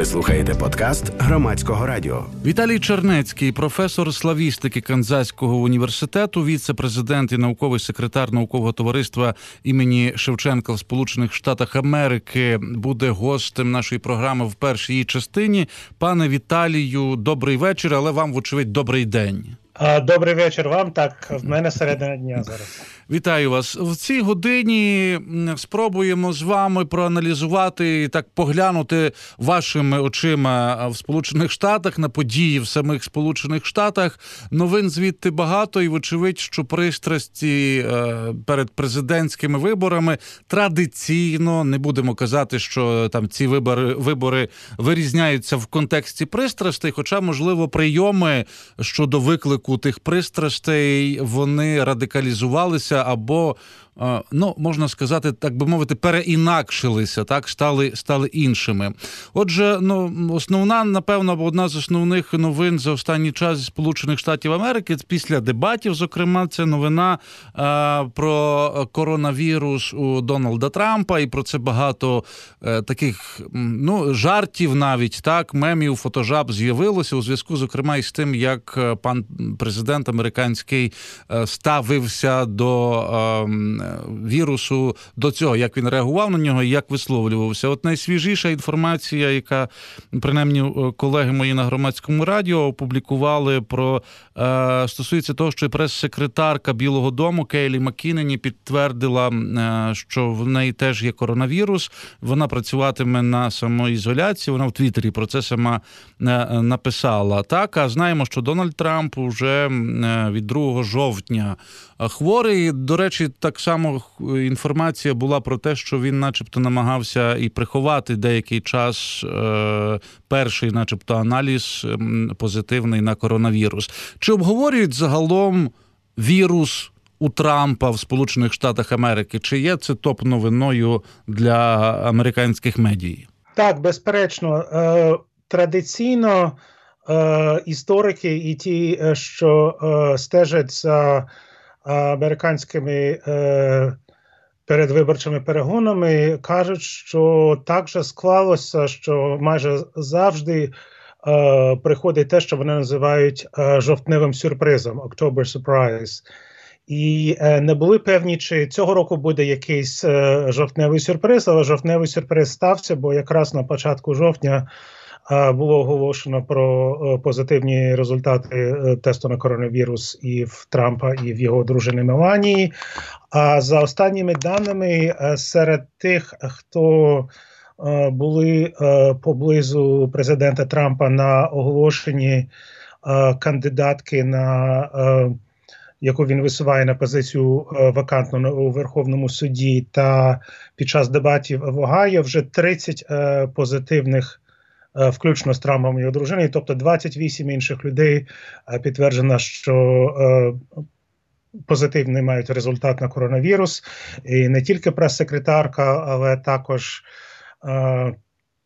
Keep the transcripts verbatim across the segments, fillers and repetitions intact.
Ви слухаєте подкаст Громадського радіо. Віталій Чернецький, професор славістики Канзаського університету, віце-президент і науковий секретар наукового товариства імені Шевченка в Сполучених Штатах Америки, буде гостем нашої програми в першій її частині. Пане Віталію, добрий вечір, але вам, вочевидь, добрий день. Добрий вечір вам, так, в мене середина дня зараз. Вітаю вас. В цій годині спробуємо з вами проаналізувати і так поглянути вашими очима в Сполучених Штатах на події в самих Сполучених Штатах. Новин звідти багато і, вочевидь, що пристрасті перед президентськими виборами традиційно, не будемо казати, що там ці вибори, вибори вирізняються в контексті пристрастей, хоча, можливо, прийоми щодо виклику тих пристрастей, вони радикалізувалися або, ну, можна сказати, так би мовити, переінакшилися, так, стали, стали іншими. Отже, ну, основна, напевно, одна з основних новин за останній час зі Сполучених Штатів Америки, після дебатів, зокрема, це новина а, про коронавірус у Дональда Трампа, і про це багато а, таких, ну, жартів навіть, так, мемів, фотожаб з'явилося у зв'язку, зокрема, із тим, як пан президент американський ставився до а, вірусу, до цього, як він реагував на нього і як висловлювався. От найсвіжіша інформація, яка, принаймні, колеги мої на Громадському радіо опублікували, про е, стосується того, що прес-секретарка Білого дому Кейлі Маккінені підтвердила, е, що в неї теж є коронавірус. Вона працюватиме на самоізоляції. Вона в Твіттері про це сама е, написала. Так, а знаємо, що Дональд Трамп уже е, від другого жовтня хворий. До речі, так само інформація була про те, що він начебто намагався і приховати деякий час е, перший начебто аналіз е, позитивний на коронавірус. Чи обговорюють загалом вірус у Трампа в Сполучених Штатах Америки? Чи є це топ-новиною для американських медій? Так, безперечно. Е, традиційно е, історики і ті, що е, стежать за американськими е, передвиборчими перегонами, кажуть, що так же склалося, що майже завжди е, приходить те, що вони називають е, жовтневим сюрпризом, October Surprise. І е, не були певні, чи цього року буде якийсь е, жовтневий сюрприз, але жовтневий сюрприз стався, бо якраз на початку жовтня було оголошено про позитивні результати тесту на коронавірус і в Трампа, і в його дружини Меланії. А за останніми даними, серед тих, хто були поблизу президента Трампа на оголошенні кандидатки, на яку він висуває на позицію вакантну у Верховному суді, та під час дебатів в Огайо, вже тридцять позитивних, включно з Трампом і його дружиною, тобто двадцять вісім інших людей підтверджено, що е, позитивний мають результат на коронавірус. І не тільки прес-секретарка, але також е, е,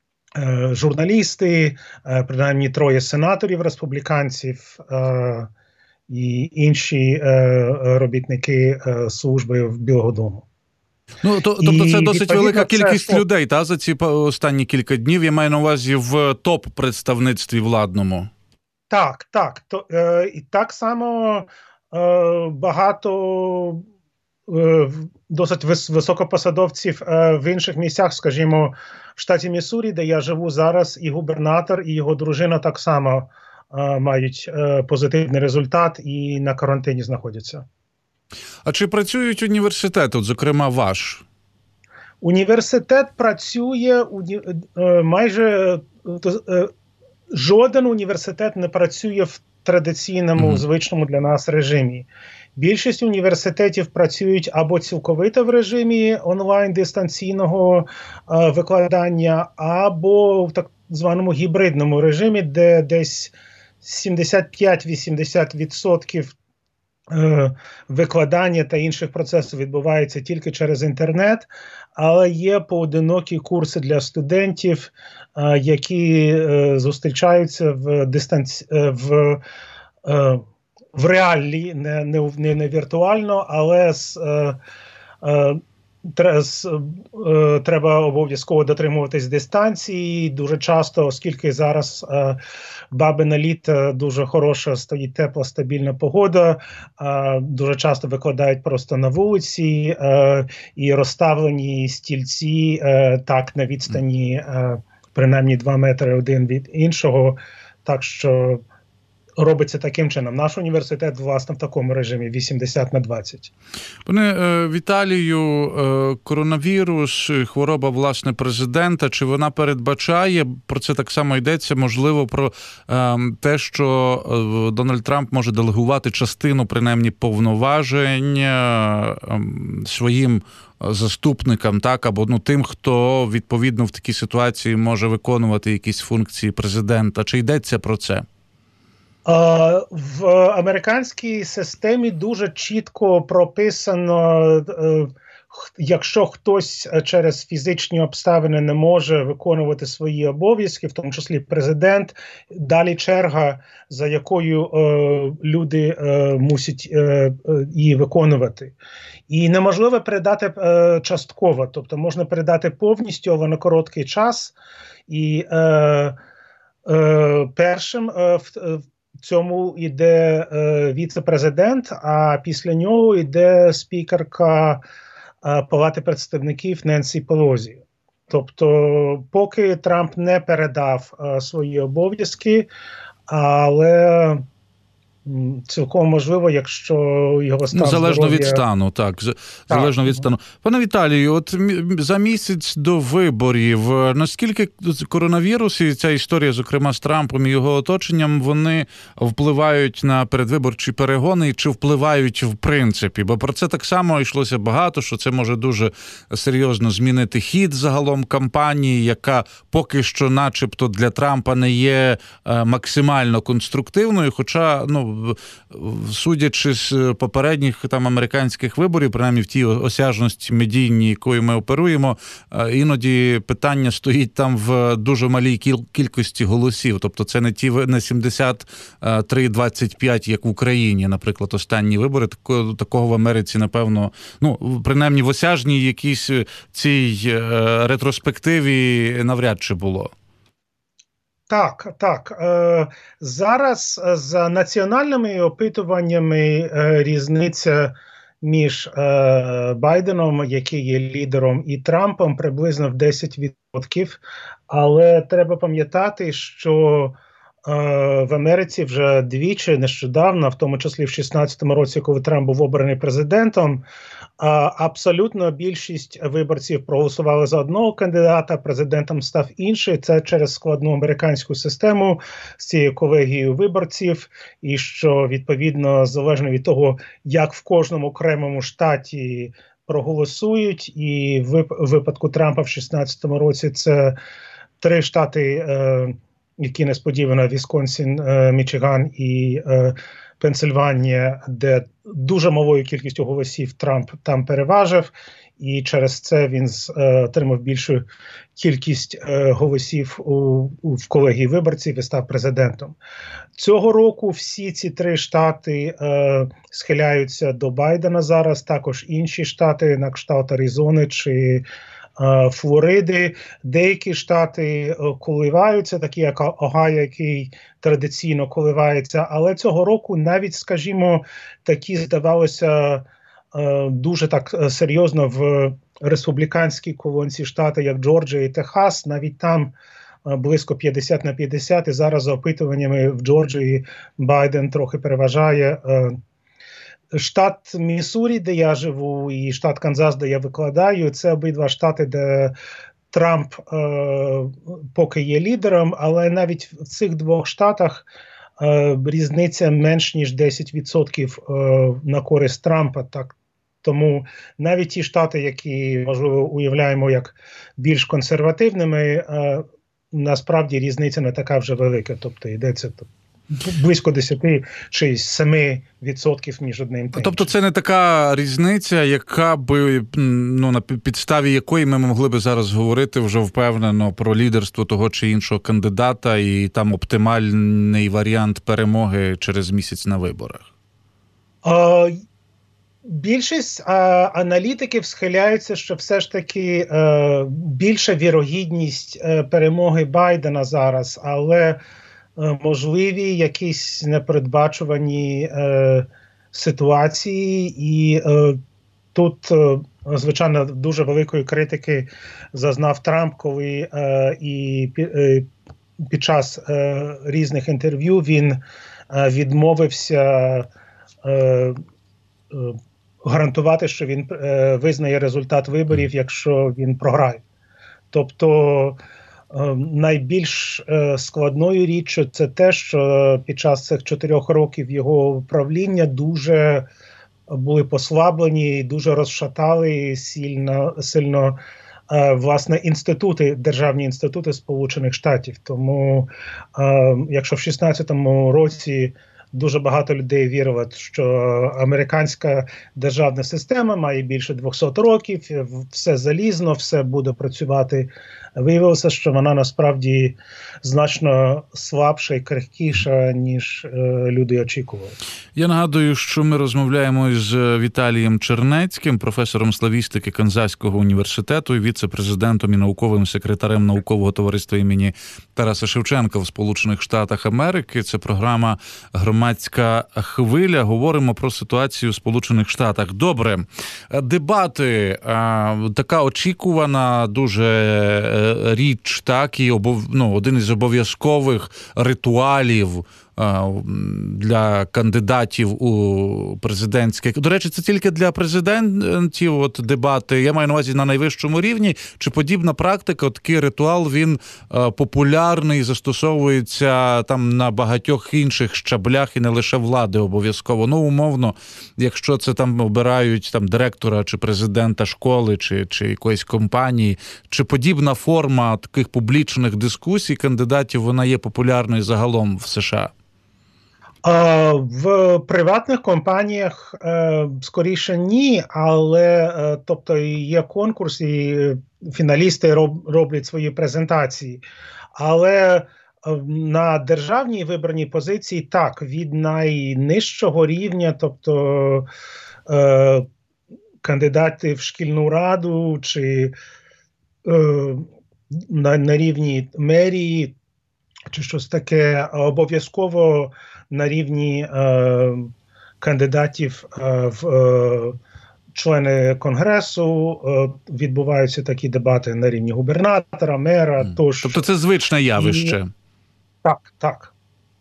журналісти, е, принаймні троє сенаторів республіканців е, і інші е, робітники е, служби в Білого дому. Ну, то, тобто це і, досить велика кількість це... людей, та, за ці останні кілька днів, я маю на увазі в топ-представництві владному. Так, так. То, е, і так само е, багато е, досить вис- високопосадовців е, в інших місцях, скажімо, в штаті Міссурі, де я живу зараз, і губернатор, і його дружина так само е, мають е, позитивний результат і на карантині знаходяться. А чи працюють університети, от, зокрема, ваш? Університет працює уні... майже жоден університет не працює в традиційному, mm-hmm. звичному для нас режимі. Більшість університетів працюють або цілковито в режимі онлайн-дистанційного е, викладання, або в так званому гібридному режимі, де десь сімдесят п'ять - вісімдесят відсотків викладання та інших процесів відбувається тільки через інтернет, але є поодинокі курси для студентів, які зустрічаються в дистанці... в, в реалі, не, не, не віртуально, але з треба обов'язково дотримуватись дистанції. Дуже часто, оскільки зараз бабине літо, дуже хороша, стоїть тепла, стабільна погода, дуже часто викладають просто на вулиці і розставлені стільці так на відстані принаймні два метри один від іншого. Так що робиться таким чином. Наш університет, власне, в такому режимі вісімдесят на двадцять. Пане Віталію, коронавірус, хвороба, власне, президента, чи вона передбачає, про це так само йдеться, можливо, про те, що Дональд Трамп може делегувати частину, принаймні, повноважень своїм заступникам, так, або ну, тим, хто, відповідно, в такій ситуації може виконувати якісь функції президента. Чи йдеться про це? В американській системі дуже чітко прописано, якщо хтось через фізичні обставини не може виконувати свої обов'язки, в тому числі президент, далі черга, за якою люди мусять її виконувати. І неможливо передати частково, тобто можна передати повністю, але на короткий час. І першим в цьому йде е, віце-президент, а після нього йде спікерка е, Палати представників Ненсі Пелозі. Тобто, поки Трамп не передав е, свої обов'язки, але цілком можливо, якщо його стан залежно здоров'я... від стану, так, залежно від стану. Пане Віталію, от за місяць до виборів, наскільки коронавірус і ця історія, зокрема з Трампом і його оточенням, вони впливають на передвиборчі перегони, і чи впливають в принципі? Бо про це так само йшлося багато, що це може дуже серйозно змінити хід загалом кампанії, яка поки що начебто для Трампа не є максимально конструктивною, хоча, ну, судячи з попередніх там американських виборів, принаймні в тій осяжності медійній, якою ми оперуємо, іноді питання стоїть там в дуже малій кіл- кількості голосів. Тобто це не ті не сімдесят три двадцять п'ять, як в Україні, наприклад, останні вибори. Такого, такого в Америці, напевно, ну, принаймні в осяжній якійсь цій ретроспективі навряд чи було. Так, так. Е, зараз за національними опитуваннями е, різниця між е, Байденом, який є лідером, і Трампом приблизно в десять відсотків. Але треба пам'ятати, що е, в Америці вже двічі нещодавно, в тому числі в шістнадцятому році, коли Трамп був обраний президентом, абсолютно більшість виборців проголосували за одного кандидата, президентом став інший. Це через складну американську систему з цією колегією виборців. І що, відповідно, залежно від того, як в кожному окремому штаті проголосують, і в випадку Трампа в шістнадцятому році це три штати, які несподівано: Вісконсін, Мічиган і Пенсильванія, де дуже малою кількістю голосів Трамп там переважив, і через це він е, отримав більшу кількість е, голосів у, у, в колегії виборців і став президентом. Цього року всі ці три штати е, схиляються до Байдена зараз, також інші штати, на кшталт Аризони чи Флориди. Деякі штати коливаються, такі як Огайо, який традиційно коливається, але цього року навіть, скажімо, такі, здавалося, дуже так серйозно в республіканській колонці штати, як Джорджія і Техас, навіть там близько п'ятдесят на п'ятдесят, і зараз за опитуваннями в Джорджії Байден трохи переважає. Штат Міссурі, де я живу, і штат Канзас, де я викладаю, це обидва штати, де Трамп е, поки є лідером, але навіть в цих двох штатах е, різниця менш ніж десять відсотків е, на користь Трампа. Так. Тому навіть ті штати, які, можливо, уявляємо як більш консервативними, е, насправді різниця не така вже велика, тобто йдеться близько десять чи сім відсотків між одним та іншим. Тобто це не така різниця, яка би, ну, на підставі якої ми могли би зараз говорити вже впевнено про лідерство того чи іншого кандидата і там оптимальний варіант перемоги через місяць на виборах? А, Більшість а, аналітиків схиляються, що все ж таки е, більша вірогідність е, перемоги Байдена зараз, але е, можливі якісь непередбачувані е, ситуації, і е, тут, е, звичайно, дуже великої критики зазнав Трамп, коли е, і пі, е, під час е, різних інтерв'ю він е, відмовився е, е, гарантувати, що він е, визнає результат виборів, якщо він програє. Тобто е, найбільш е, складною річчю це те, що під час цих чотирьох років його правління дуже були послаблені, дуже розшатали сильно, сильно е, власне інститути, державні інститути Сполучених Штатів. Тому е, якщо в шістнадцятому році дуже багато людей вірило, що американська державна система має більше двохсот років, все залізно, все буде працювати. Виявилося, що вона насправді значно слабша і крихкіша, ніж е, люди очікували. Я нагадую, що ми розмовляємо з Віталієм Чернецьким, професором славістики Канзаського університету і віце-президентом і науковим секретарем наукового товариства імені Тараса Шевченка в Сполучених Штатах Америки. Це програма «Громадська хвиля». Говоримо про ситуацію в Сполучених Штатах. Добре. Дебати. Така очікувана дуже річ, так, і обов... ну, один із обов'язкових ритуалів для кандидатів у президентське. До речі, це тільки для президентів от дебати, я маю на увазі на найвищому рівні, чи подібна практика, такий ритуал, він популярний, застосовується там на багатьох інших щаблях і не лише влади обов'язково. Ну, умовно, якщо це там обирають там директора чи президента школи, чи, чи якоїсь компанії, чи подібна форма таких публічних дискусій кандидатів, вона є популярною загалом в США? В приватних компаніях скоріше ні, але тобто є конкурс і фіналісти роблять свої презентації. Але на державній виборній позиції так, від найнижчого рівня, тобто кандидати в шкільну раду чи на, на рівні мерії, чи щось таке, обов'язково на рівні е, кандидатів е, в е, члени Конгресу е, відбуваються такі дебати на рівні губернатора, мера, mm. тощо. Тобто це звичне явище. І, так, так.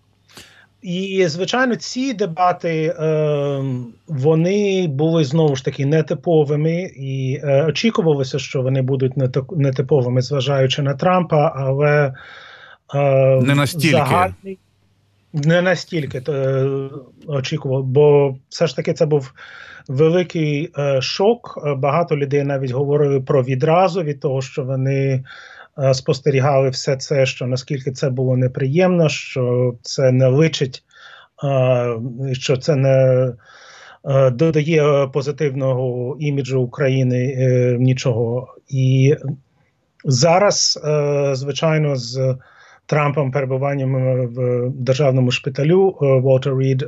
І, звичайно, ці дебати, е, вони були, знову ж таки, нетиповими, і е, очікувалося, що вони будуть нетиповими, зважаючи на Трампа, але е, не настільки. Загальний, не настільки е, очікував, бо все ж таки це був великий е, шок. Багато людей навіть говорили про відразу від того, що вони е, спостерігали все це, що наскільки це було неприємно, що це не личить, е, що це не е, додає позитивного іміджу України е, нічого. І зараз, е, звичайно, з Трампом перебуванням в державному шпиталю Уолтер Рід,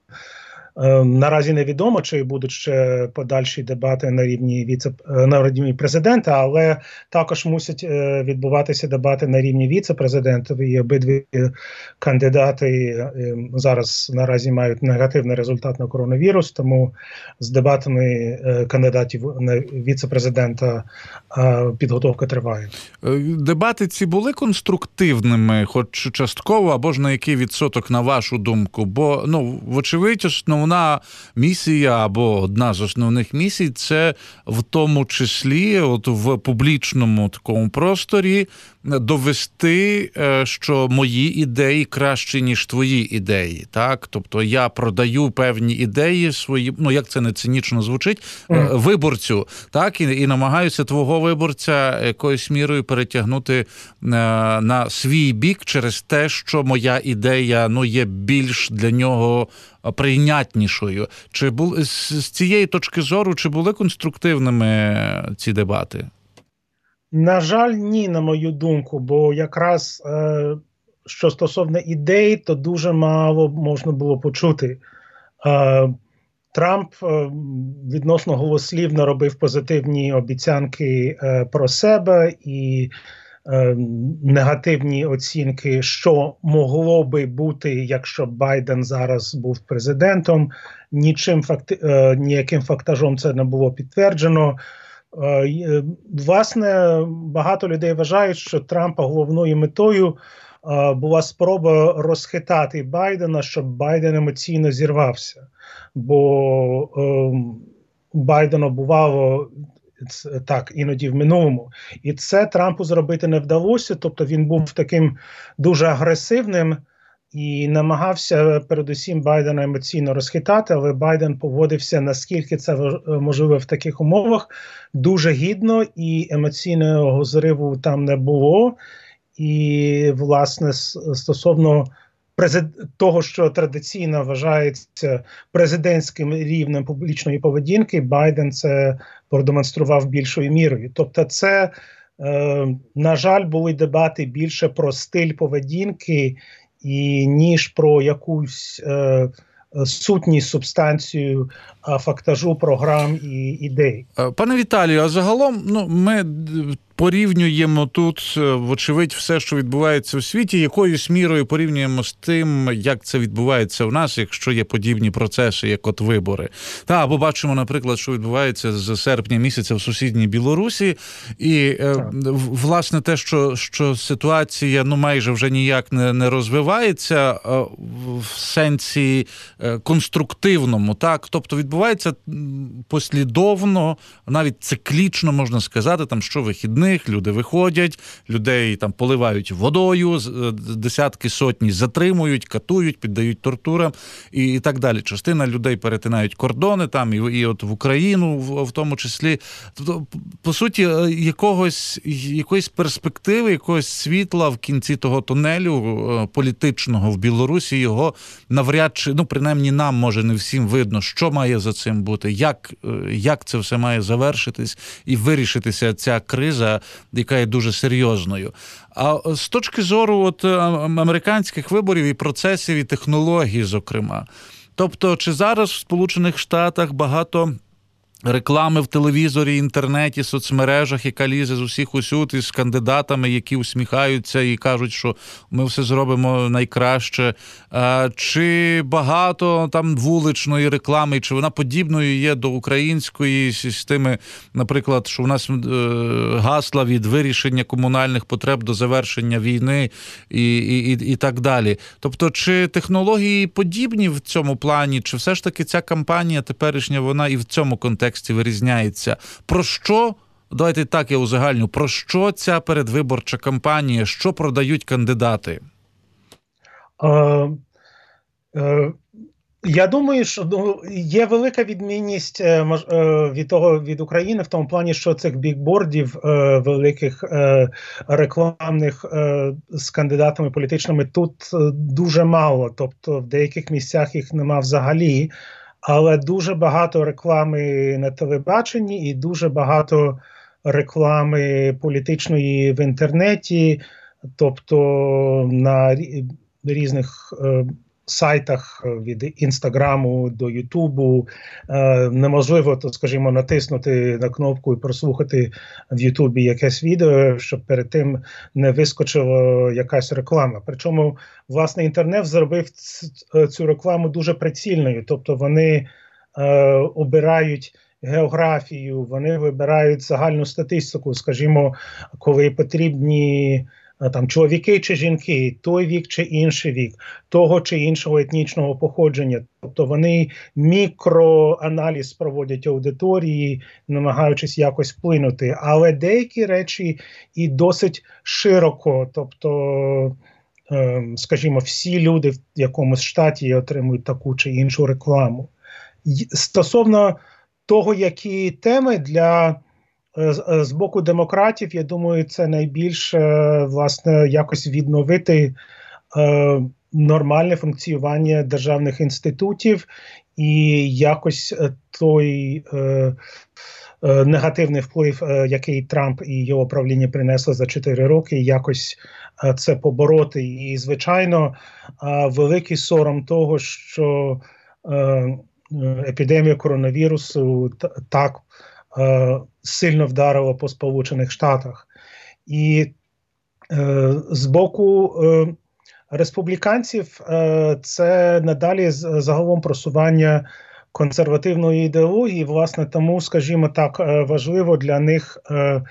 наразі невідомо, чи будуть ще подальші дебати на рівні віце на рівні президента, але також мусять відбуватися дебати на рівні віце-президента. І обидві кандидати зараз наразі мають негативний результат на коронавірус, тому з дебатами кандидатів на віце-президента підготовка триває. Дебати ці були конструктивними, хоч частково, або ж на який відсоток, на вашу думку? Бо, ну, вочевидь, основна місія або одна з основних місій – це в тому числі от в публічному такому просторі довести, що мої ідеї кращі, ніж твої ідеї. Так? Тобто я продаю певні ідеї свої, ну як це не цинічно звучить, mm. виборцю, так? І, і намагаюся твого виборця якоюсь мірою перетягнути на, на свій бік через те, що моя ідея, ну, є більш для нього прийнятнішою. Чи були з цієї точки зору, чи були конструктивними ці дебати? На жаль, ні, на мою думку, бо якраз е, що стосовно ідей, то дуже мало можна було почути. Е, Трамп відносно голослівно робив позитивні обіцянки про себе і негативні оцінки, що могло би бути, якщо Байден зараз був президентом. Нічим факти... ніяким фактажом це не було підтверджено. Власне, багато людей вважають, що Трампа головною метою була спроба розхитати Байдена, щоб Байден емоційно зірвався. Бо Байдену бувало так іноді в минулому. І це Трампу зробити не вдалося, тобто він був таким дуже агресивним і намагався передусім Байдена емоційно розхитати, але Байден поводився, наскільки це можливо в таких умовах, дуже гідно, і емоційного зриву там не було. І, власне, стосовно того, що традиційно вважається президентським рівнем публічної поведінки, Байден це продемонстрував більшою мірою. Тобто це, е, на жаль, були дебати більше про стиль поведінки, і, ніж про якусь е, сутність, субстанцію фактажу, програм і ідей. Пане Віталію, а загалом, ну, ми порівнюємо тут, вочевидь, все, що відбувається у світі, якоюсь мірою порівнюємо з тим, як це відбувається у нас, якщо є подібні процеси, як от вибори. Та, або бачимо, наприклад, що відбувається з серпня місяця в сусідній Білорусі, і, так. власне, те, що, що ситуація, ну, майже вже ніяк не, не розвивається в сенсі конструктивному, так, тобто відбувається послідовно, навіть циклічно, можна сказати, там, що вихідних, люди виходять, людей там поливають водою, десятки, сотні затримують, катують, піддають тортурам і, і так далі. Частина людей перетинають кордони там, і, і от в Україну в, в тому числі. Тобто, по суті, якогось, якоїсь перспективи, якогось світла в кінці того тунелю політичного в Білорусі його навряд чи, ну, принаймні нам, може, не всім видно, що має за цим бути, як, як це все має завершитись і вирішитися ця криза, яка є дуже серйозною. А з точки зору от, американських виборів і процесів, і технологій, зокрема. Тобто, чи зараз в Сполучених Штатах багато реклами в телевізорі, інтернеті, соцмережах, яка лізе з усіх усюд із кандидатами, які усміхаються і кажуть, що ми все зробимо найкраще. Чи багато там вуличної реклами, чи вона подібною є до української, з тими, наприклад, що в нас гасла від вирішення комунальних потреб до завершення війни і, і, і, і так далі. Тобто, чи технології подібні в цьому плані, чи все ж таки ця кампанія теперішня, вона і в цьому контексті вирізняється? Про що, давайте так я узагальню, про що ця передвиборча кампанія, що продають кандидати? Uh, uh... Я думаю, що ну, є велика відмінність е, е, від того від України в тому плані, що цих бікбордів е, великих е, рекламних е, з кандидатами політичними тут е, дуже мало. Тобто в деяких місцях їх нема взагалі, але дуже багато реклами на телебаченні і дуже багато реклами політичної в інтернеті, тобто на різних е, сайтах від Інстаграму до Ютубу. Е, неможливо, то, скажімо, натиснути на кнопку і прослухати в Ютубі якесь відео, щоб перед тим не вискочила якась реклама. Причому, власне, інтернет зробив цю рекламу дуже прицільною. Тобто вони е, обирають географію, вони вибирають загальну статистику, скажімо, коли потрібні там чоловіки чи жінки, той вік чи інший вік, того чи іншого етнічного походження. Тобто вони мікроаналіз проводять аудиторії, намагаючись якось вплинути. Але деякі речі і досить широко, тобто, скажімо, всі люди в якомусь штаті отримують таку чи іншу рекламу. Стосовно того, які теми для з боку демократів, я думаю, це найбільше, власне, якось відновити е, нормальне функціонування державних інститутів і якось той е, е, негативний вплив, е, який Трамп і його правління принесли за чотири роки, якось е, це побороти. І, звичайно, е, великий сором того, що е, епідемія коронавірусу так е, сильно вдарила по Сполучених Штатах. І е, з боку е, республіканців е, це надалі загалом просування консервативної ідеології. Власне, тому, скажімо так, е, важливо для них е,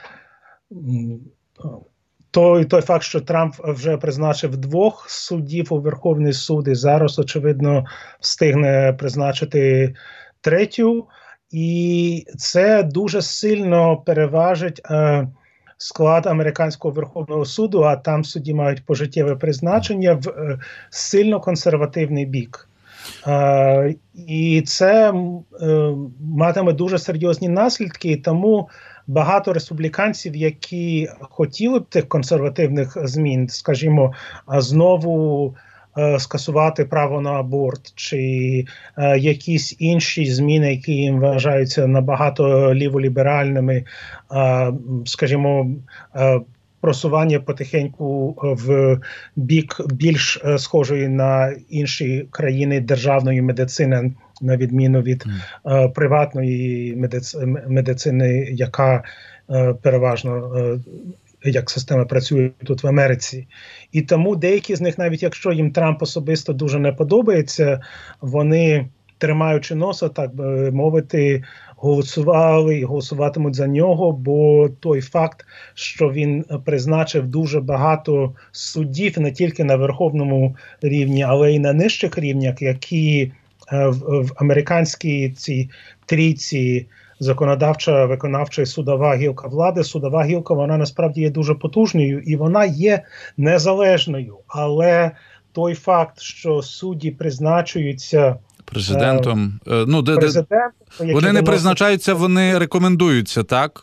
той, той факт, що Трамп вже призначив двох суддів у Верховний суд і зараз, очевидно, встигне призначити третю. І це дуже сильно переважить е, склад американського Верховного суду, а там судді мають пожиттєве призначення в е, сильно консервативний бік. Е, і це е, матиме дуже серйозні наслідки, тому багато республіканців, які хотіли б тих консервативних змін, скажімо, знову е, скасувати право на аборт, чи е, якісь інші зміни, які їм вважаються набагато ліволіберальними, е, скажімо, е, просування потихеньку в бік більш е, схожої на інші країни державної медицини, на відміну від е, приватної медици, медицини, яка е, переважно е, як система працює тут в Америці. І тому деякі з них, навіть якщо їм Трамп особисто дуже не подобається, вони, тримаючи носа, так би мовити, голосували і голосуватимуть за нього, бо той факт, що він призначив дуже багато суддів не тільки на верховному рівні, але й на нижчих рівнях, які в, в американській цій трійці законодавча, виконавча і судова гілка влади, судова гілка, вона насправді є дуже потужною і вона є незалежною. Але той факт, що судді призначуються президентом, е, ну, де, президентом, вони не виносить... призначаються, вони рекомендуються, так?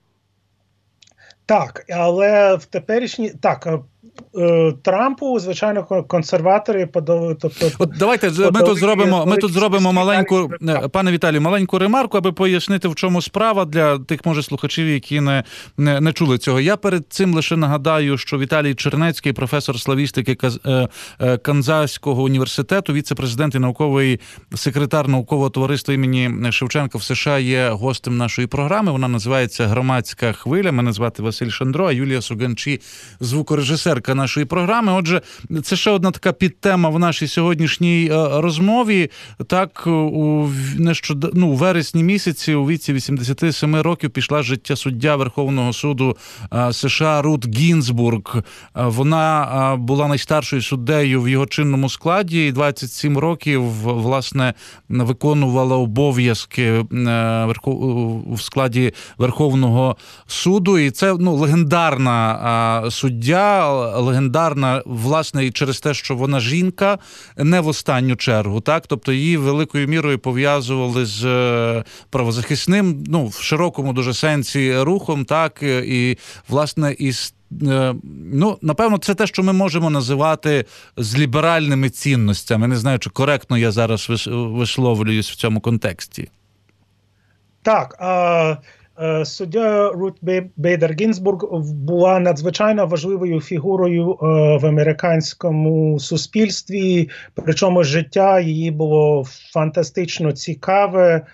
Так, але в теперішній... Так, Трампу, звичайно, консерватори подали. Тобто, От давайте ми тут зробимо. Ми тут зробимо маленьку, пане Віталію, маленьку ремарку, аби пояснити, в чому справа для тих, може, слухачів, які не, не, не чули цього. Я перед цим лише нагадаю, що Віталій Чернецький, професор славістики Канзаського університету, віце-президент і науковий секретар наукового товариства імені Шевченка в США, є гостем нашої програми. Вона називається "Громадська хвиля". Мене звати Василь Шандро, а Юлія Суганчі, звукорежисерка нашої програми. Отже, це ще одна така підтема в нашій сьогоднішній розмові. Так, у нещод... ну, у вересні місяці у віці вісімдесят сім років пішла з життя суддя Верховного суду США Рут Гінзбург. Вона була найстаршою суддею в його чинному складі і двадцять сім років, власне, виконувала обов'язки в складі Верховного суду. І це, ну, легендарна суддя, легендарна, власне, і через те, що вона жінка, не в останню чергу, так? Тобто її великою мірою пов'язували з правозахисним, ну, в широкому дуже сенсі рухом, так? І, власне, із ну, напевно, це те, що ми можемо називати з ліберальними цінностями. Не знаю, чи коректно я зараз висловлююсь в цьому контексті. Так, а... Суддя Рут Бейдер Гінзбург була надзвичайно важливою фігурою в американському суспільстві, причому життя її було фантастично цікаве.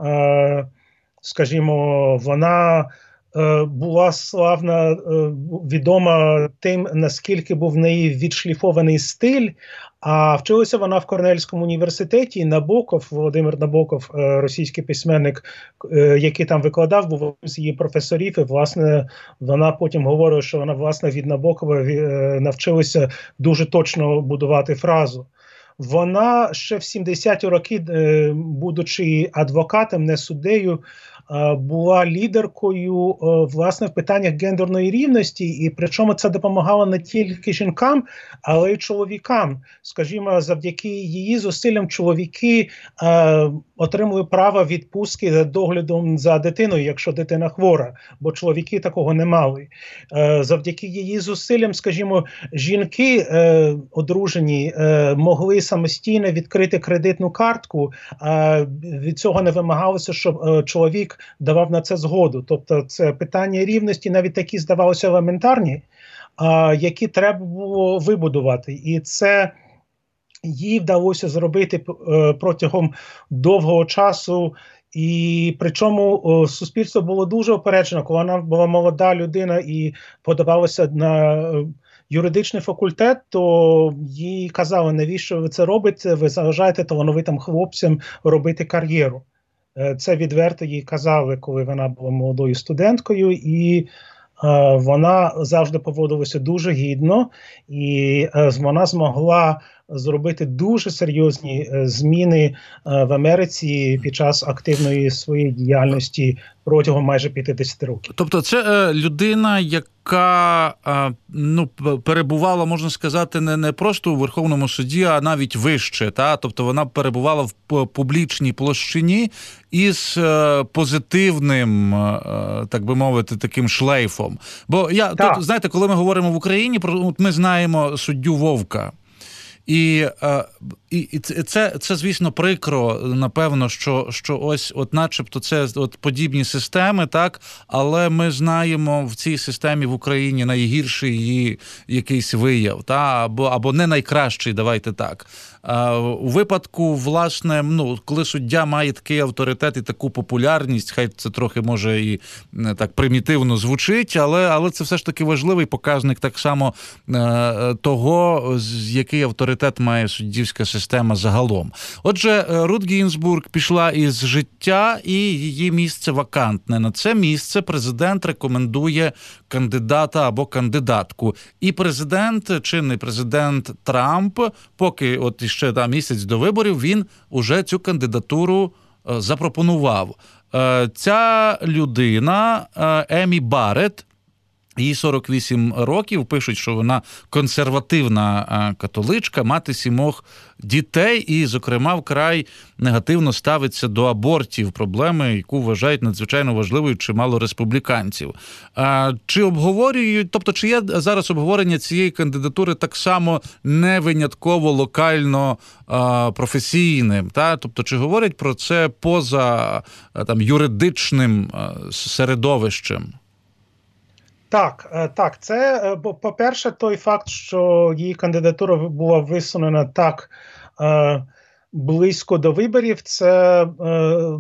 Скажімо, вона була славна, відома тим, наскільки був в неї відшліфований стиль, а вчилася вона в Корнельському університеті. Набоков, Володимир Набоков, російський письменник, який там викладав, був з її професорів, і, власне, вона потім говорила, що вона, власне, від Набокова навчилася дуже точно будувати фразу. Вона ще в сімдесяті роки, будучи адвокатом, не суддею, була лідеркою, власне, в питаннях гендерної рівності, і причому це допомагало не тільки жінкам, але й чоловікам. Скажімо, завдяки її зусиллям чоловіки е, отримали право відпустки за доглядом за дитиною, якщо дитина хвора, бо чоловіки такого не мали. Е, завдяки її зусиллям, скажімо, жінки е, одружені е, могли самостійно відкрити кредитну картку, е, від цього не вимагалося, щоб е, чоловік давав на це згоду. Тобто це питання рівності, навіть такі, здавалося, елементарні, а, які треба було вибудувати. І це їй вдалося зробити е, протягом довгого часу. І причому о, суспільство було дуже опереджено, коли вона була молода людина і подавалася на е, юридичний факультет, то їй казали, навіщо ви це робите, ви заважаєте талановитим хлопцям робити кар'єру. Е, це відверто їй казали, коли вона була молодою студенткою, і е, вона завжди поводилася дуже гідно, і е, вона змогла зробити дуже серйозні е, зміни е, в Америці під час активної своєї діяльності протягом майже п'ятдесят років. Тобто це е, людина, яка е, ну, перебувала, можна сказати, не, не просто у Верховному суді, а навіть вище. Та? Тобто вона перебувала в публічній площині із е, позитивним, е, так би мовити, таким шлейфом. Бо я, тут, знаєте, коли ми говоримо в Україні, про, ми знаємо суддю Вовка. І, і, і це, це, звісно, прикро, напевно, що, що ось, от начебто, це от подібні системи, так, але ми знаємо в цій системі в Україні найгірший її якийсь вияв, та, або, або не найкращий, давайте так. А, у випадку, власне, ну, коли суддя має такий авторитет і таку популярність, хай це трохи, може, і так примітивно звучить, але, але це все ж таки важливий показник так само е, того, який авторитет має суддівська система загалом. Отже, Рут Гінзбург пішла із життя, і її місце вакантне. На це місце президент рекомендує кандидата або кандидатку. І президент, чинний президент Трамп, поки от ще да, місяць до виборів, він уже цю кандидатуру е, запропонував. Е, ця людина, е, Емі Барретт, їй сорок вісім років, пишуть, що вона консервативна католичка, мати сімох дітей і, зокрема, вкрай негативно ставиться до абортів, проблеми, яку вважають надзвичайно важливою чимало республіканців. А, чи обговорюють, тобто, чи є зараз обговорення цієї кандидатури так само не винятково локально а, професійним? Та? Тобто, чи говорять про це поза там, юридичним а, середовищем? Так, так, це, по-перше, той факт, що її кандидатура була висунена так е, близько до виборів, це е, е,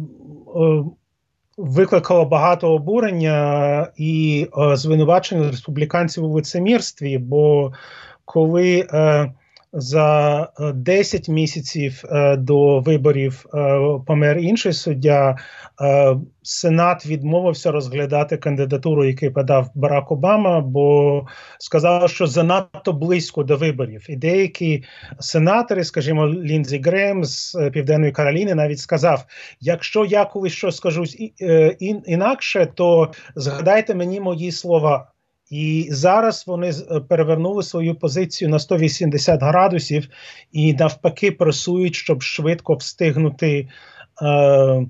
викликало багато обурення і е, звинувачень республіканців у лицемірстві, бо коли е, за десять місяців е, до виборів е, помер інший суддя, е, Сенат відмовився розглядати кандидатуру, яку подав Барак Обама, бо сказав, що занадто близько до виборів. І деякі сенатори, скажімо, Ліндзі Грем з Південної Кароліни, навіть сказав, якщо я колись щось скажу інакше, то згадайте мені мої слова. І зараз вони перевернули свою позицію на сто вісімдесят градусів і навпаки пресують, щоб швидко встигнути е,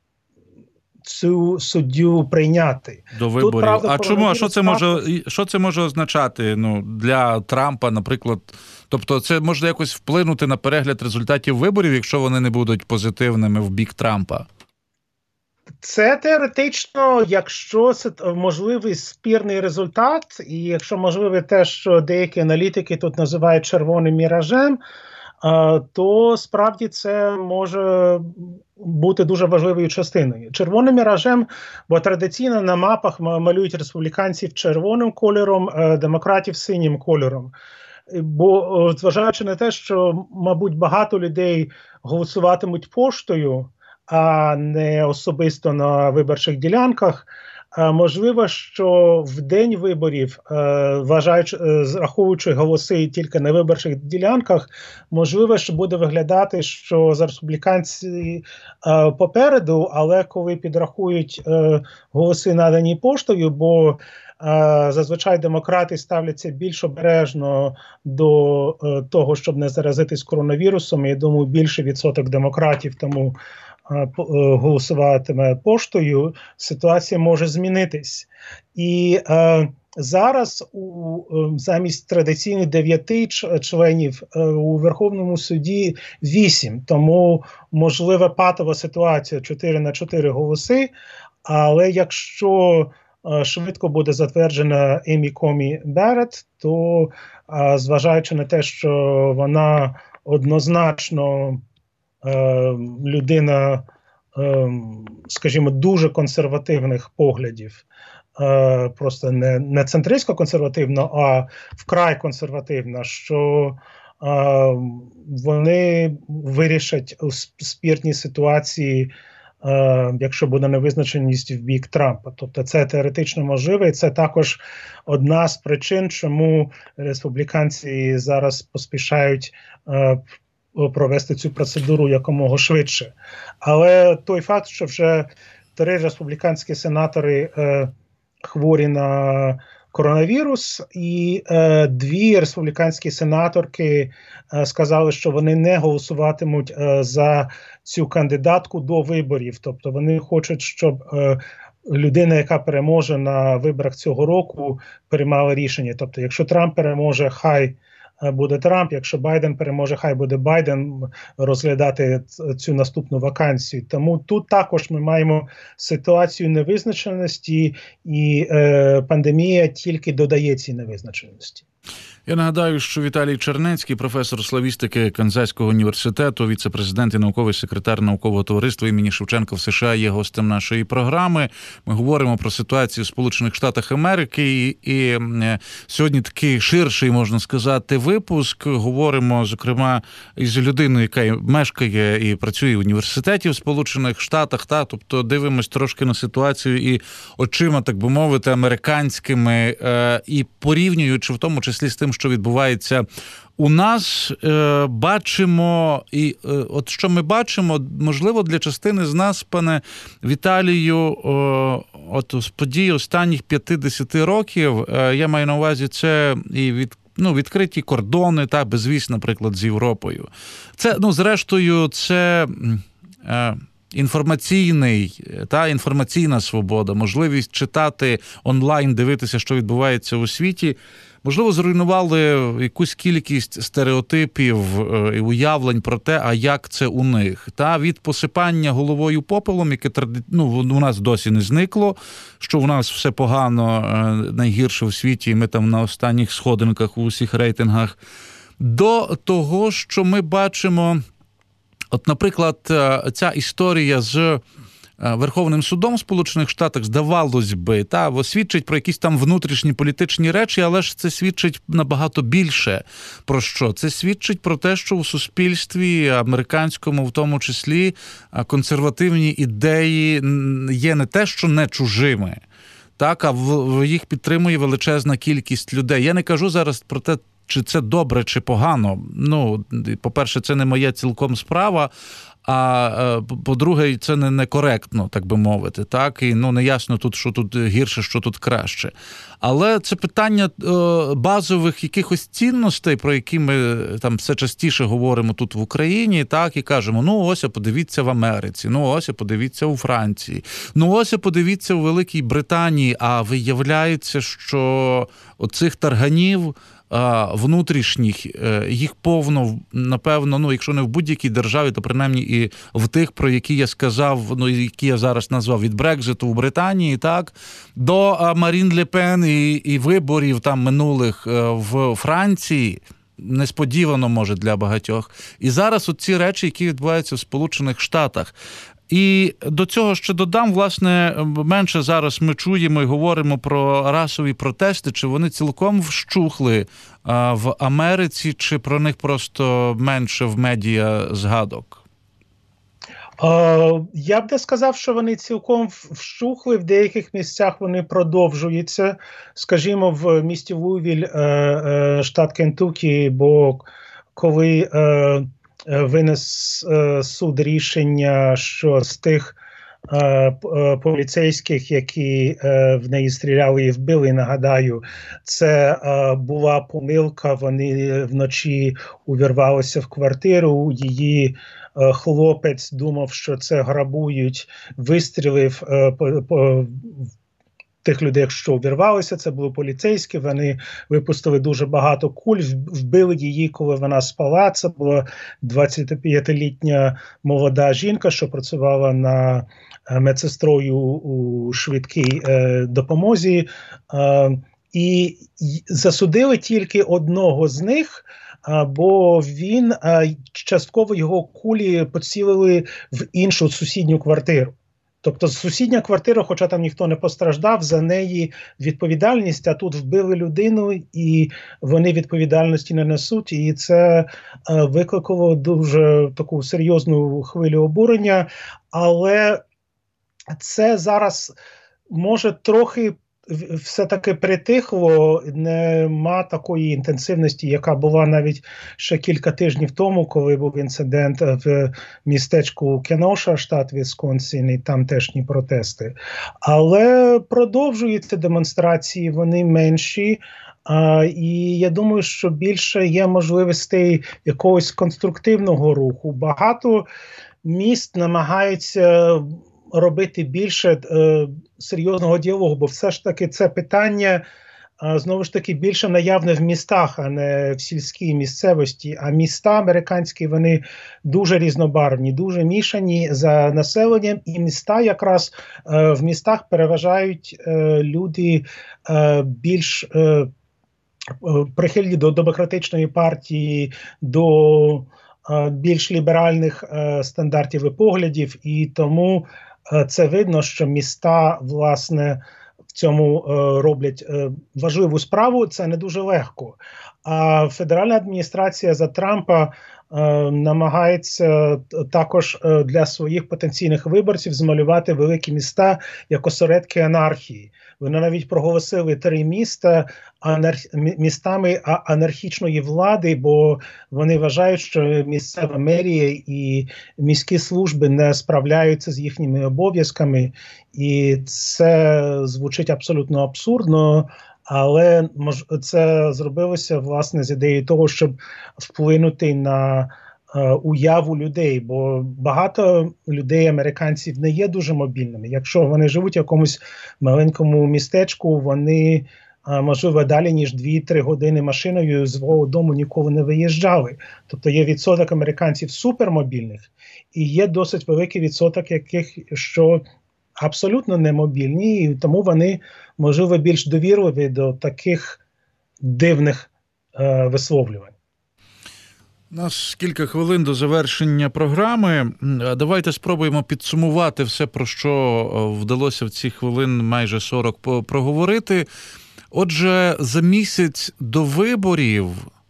цю суддю прийняти. До виборів. Тут, правда, а чому? А що це може, що це може означати ну, для Трампа, наприклад? Тобто це може якось вплинути на перегляд результатів виборів, якщо вони не будуть позитивними в бік Трампа? Це теоретично, якщо це можливий спірний результат, і якщо можливе те, що деякі аналітики тут називають червоним міражем, то справді це може бути дуже важливою частиною. Червоним міражем, бо традиційно на мапах малюють республіканців червоним кольором, демократів синім кольором. Бо зважаючи на те, що, мабуть, багато людей голосуватимуть поштою, а не особисто на виборчих ділянках, можливо, що в день виборів, вважаючи, зраховуючи голоси тільки на виборчих ділянках, можливо, що буде виглядати, що за республіканці попереду, але коли підрахують голоси, надані поштою, бо зазвичай демократи ставляться більш обережно до того, щоб не заразитись коронавірусом. Я думаю, більший відсоток демократів тому голосуватиме поштою, ситуація може змінитись. І е, зараз у, замість традиційних дев'яти членів е, у Верховному суді вісім, тому можлива патова ситуація чотири на чотири голоси, але якщо е, швидко буде затверджена Емі Комі Барретт, то е, зважаючи на те, що вона однозначно людина, скажімо, дуже консервативних поглядів. Просто не, не центристсько консервативна, а вкрай консервативна, що а, вони вирішать у спірній ситуації, а, якщо буде невизначеність в бік Трампа. Тобто це теоретично можливо, і це також одна з причин, чому республіканці зараз поспішають а, провести цю процедуру якомога швидше. Але той факт, що вже три республіканські сенатори а, хворі на коронавірус, і е, дві республіканські сенаторки е, сказали, що вони не голосуватимуть е, за цю кандидатку до виборів. Тобто вони хочуть, щоб е, людина, яка переможе на виборах цього року, приймала рішення. Тобто, якщо Трамп переможе, хай буде Трамп, якщо Байден переможе, хай буде Байден розглядати цю наступну вакансію. Тому тут також ми маємо ситуацію невизначеності, і е, пандемія тільки додає цій невизначеності. Я нагадаю, що Віталій Чернецький, професор славістики Канзаського університету, віце-президент і науковий секретар наукового товариства імені Шевченка в США, є гостем нашої програми. Ми говоримо про ситуацію в Сполучених Штатах Америки, і, і сьогодні такий ширший, можна сказати, випуск. Говоримо, зокрема, із людиною, яка мешкає і працює в університеті в Сполучених Штатах, та, тобто дивимось трошки на ситуацію і очима, так би мовити, американськими, е, і порівнюючи в тому числі з тим, що відбувається у нас, е, бачимо, і е, от що ми бачимо, можливо, для частини з нас, пане Віталію, е, от з подій останніх п'ятдесят років, е, я маю на увазі це і від Ну, відкриті кордони, та, безвіз, наприклад, з Європою. Це, ну, зрештою, це е, інформаційний, та, інформаційна свобода, можливість читати онлайн, дивитися, що відбувається у світі. Можливо, зруйнували якусь кількість стереотипів і уявлень про те, а як це у них. Та від посипання головою попелом, яке ну, у нас досі не зникло, що у нас все погано, найгірше в світі, і ми там на останніх сходинках у усіх рейтингах, до того, що ми бачимо, от, наприклад, ця історія з Верховним судом в Сполучених Штатах, здавалось би, та, свідчить про якісь там внутрішні політичні речі, але ж це свідчить набагато більше. Про що? Це свідчить про те, що у суспільстві американському, в тому числі, консервативні ідеї є не те, що не чужими, так, а в, їх підтримує величезна кількість людей. Я не кажу зараз про те, чи це добре, чи погано. Ну, по-перше, це не моя цілком справа, а по-друге, це не некоректно, так би мовити, так, і ну не ясно тут, що тут гірше, що тут краще. Але це питання е, базових якихось цінностей, про які ми там все частіше говоримо тут в Україні, так, і кажемо, ну ось, а подивіться в Америці, ну ось, а подивіться у Франції, ну ось, а подивіться у Великій Британії, а виявляється, що оцих тарганів внутрішніх, їх повно, напевно, ну, якщо не в будь-якій державі, то принаймні і в тих, про які я сказав, ну, які я зараз назвав, від Брекзиту в Британії, так, до Марін Ле Пен і, і виборів там минулих в Франції, несподівано, може, для багатьох. І зараз от ці речі, які відбуваються в Сполучених Штатах. І до цього ще додам, власне, менше зараз ми чуємо і говоримо про расові протести, чи вони цілком вщухли а, в Америці, чи про них просто менше в медіа згадок? Uh, я б не сказав, що вони цілком вщухли, в деяких місцях вони продовжуються. Скажімо, в місті Луївіль, uh, uh, штат Кентукі, бо коли uh, винес uh, суд рішення, що з тих uh, uh, поліцейських, які uh, в неї стріляли і вбили, нагадаю, це uh, була помилка, вони вночі увірвалися в квартиру, її хлопець думав, що це грабують, вистрілив е, по, по тих людей, що увірвалися, це були поліцейські, вони випустили дуже багато куль, вбили її, коли вона спала. Це була двадцятип'ятилітня молода жінка, що працювала на медсестрою у швидкій е, допомозі. Е, і засудили тільки одного з них, бо він, частково його кулі поцілили в іншу сусідню квартиру. Тобто сусідня квартира, хоча там ніхто не постраждав, за неї відповідальність, а тут вбили людину і вони відповідальності не несуть. І це викликало дуже таку серйозну хвилю обурення, але це зараз може трохи все-таки притихло, нема такої інтенсивності, яка була навіть ще кілька тижнів тому, коли був інцидент в містечку Кеноша, штат Вісконсін, і тамтешні протести. Але продовжуються демонстрації, вони менші, а, і я думаю, що більше є можливостей якогось конструктивного руху. Багато міст намагаються робити більше е, серйозного діалогу, бо все ж таки це питання, е, знову ж таки, більше наявне в містах, а не в сільській місцевості. А міста американські, вони дуже різнобарвні, дуже мішані за населенням, і міста якраз е, в містах переважають е, люди е, більш е, прихильні до демократичної партії, до е, більш ліберальних е, стандартів і поглядів, і тому це видно, що міста, власне, в цьому е, роблять е, важливу справу. Це не дуже легко. А федеральна адміністрація за Трампа е, намагається також е, для своїх потенційних виборців змалювати великі міста як осередки анархії. Вони навіть проголосили три міста анар... містами анархічної влади, бо вони вважають, що місцева мерія і міські служби не справляються з їхніми обов'язками. І це звучить абсолютно абсурдно, але це зробилося, власне, з ідеєю того, щоб вплинути на уяву людей, бо багато людей, американців, не є дуже мобільними. Якщо вони живуть в якомусь маленькому містечку, вони, можливо, далі, ніж дві-три години машиною з свого дому ніколи не виїжджали. Тобто є відсоток американців супермобільних, і є досить великий відсоток яких, що абсолютно немобільні, і тому вони, можливо, більш довірливі до таких дивних е, висловлювань. У нас кілька хвилин до завершення програми. Давайте спробуємо підсумувати все, про що вдалося в ці хвилин майже сорок проговорити. Отже, за місяць до виборів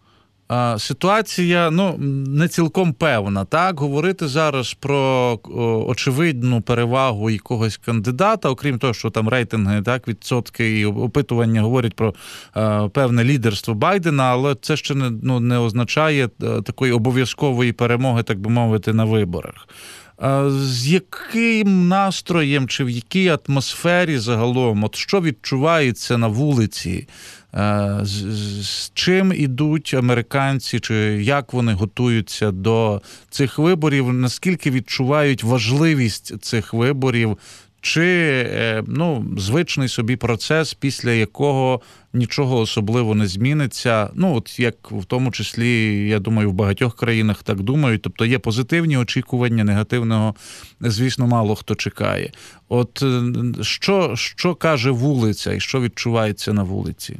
ситуація, ну, не цілком певна, так? Говорити зараз про очевидну перевагу якогось кандидата, окрім того, що там рейтинги, так, відсотки і опитування говорять про е, певне лідерство Байдена, але це ще не, ну, не означає такої обов'язкової перемоги, так би мовити, на виборах. Е, з яким настроєм чи в якій атмосфері загалом, от що відчувається на вулиці, З, з чим ідуть американці, чи як вони готуються до цих виборів, наскільки відчувають важливість цих виборів, чи ну, звичний собі процес, після якого нічого особливо не зміниться, ну от як в тому числі, я думаю, в багатьох країнах так думають, тобто є позитивні очікування, негативного, звісно, мало хто чекає. От що, що каже вулиця і що відчувається на вулиці?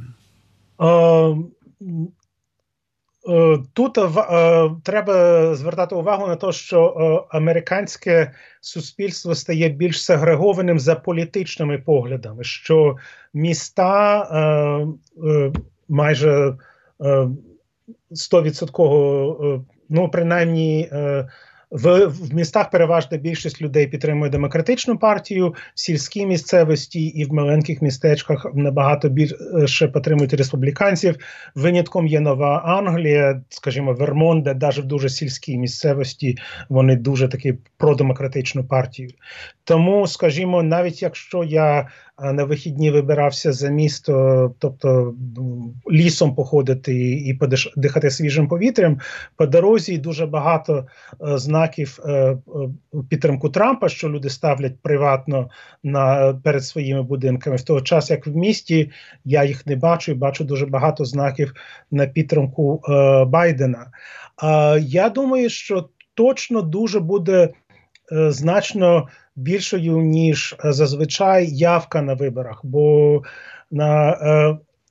Тут треба звертати увагу на те, що американське суспільство стає більш сегрегованим за політичними поглядами, що міста майже сто відсотків, ну, принаймні, В, в містах переважна більшість людей підтримує демократичну партію, в сільській місцевості і в маленьких містечках набагато більше підтримують республіканців. Винятком є Нова Англія, скажімо, Вермонт, де навіть в дуже сільській місцевості вони дуже такі продемократичну партію. Тому, скажімо, навіть якщо я на вихідні вибирався за місто, тобто лісом походити і подихати свіжим повітрям, по дорозі дуже багато е, знаків е, підтримку Трампа, що люди ставлять приватно на, перед своїми будинками. В той час, як в місті, я їх не бачу, і бачу дуже багато знаків на підтримку е, Байдена. Е, я думаю, що точно дуже буде е, значно більшою, ніж зазвичай явка на виборах, бо на, е,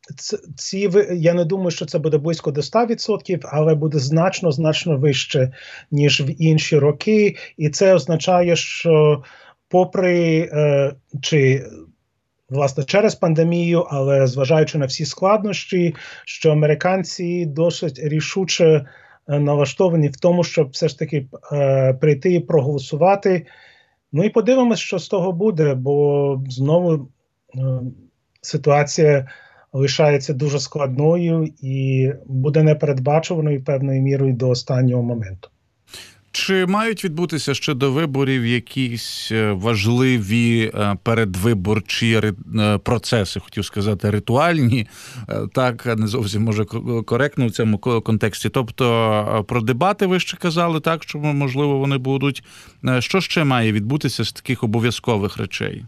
ці, я не думаю, що це буде близько до ста відсотків, але буде значно-значно вище, ніж в інші роки. І це означає, що попри, чи власне через пандемію, але зважаючи на всі складнощі, що американці досить рішуче налаштовані в тому, щоб все ж таки прийти і проголосувати. Ну і подивимось, що з того буде, бо знову ситуація лишається дуже складною і буде непередбачуваною певною мірою до останнього моменту. Чи мають відбутися ще до виборів якісь важливі передвиборчі процеси, хотів сказати, ритуальні, так, не зовсім, може, коректно в цьому контексті. Тобто про дебати ви ще казали, так, що, можливо, вони будуть. Що ще має відбутися з таких обов'язкових речей?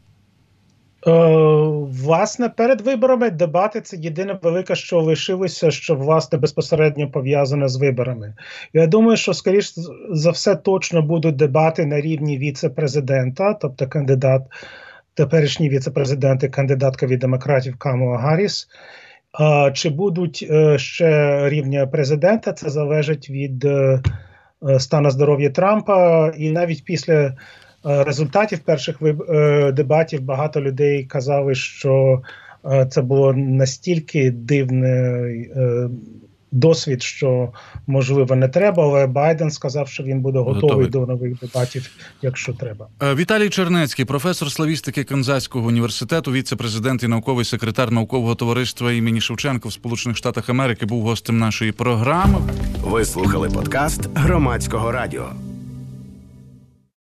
Власне, перед виборами дебати – це єдине велике, що лишилося, що, власне, безпосередньо пов'язане з виборами. Я думаю, що, скоріш за все, точно будуть дебати на рівні віце-президента, тобто кандидат, теперішній віце-президент і кандидатка від демократів Камала Гарріс. Чи будуть ще рівня президента, це залежить від стану здоров'я Трампа, і навіть після результатів перших дебатів багато людей казали, що це було настільки дивний досвід, що, можливо, не треба, але Байден сказав, що він буде готовий, готовий. до нових дебатів, якщо треба. Віталій Чернецький, професор славістики Канзаського університету, віце-президент і науковий секретар наукового товариства імені Шевченка в Сполучених Штатах Америки, був гостем нашої програми. Ви слухали подкаст Громадського радіо.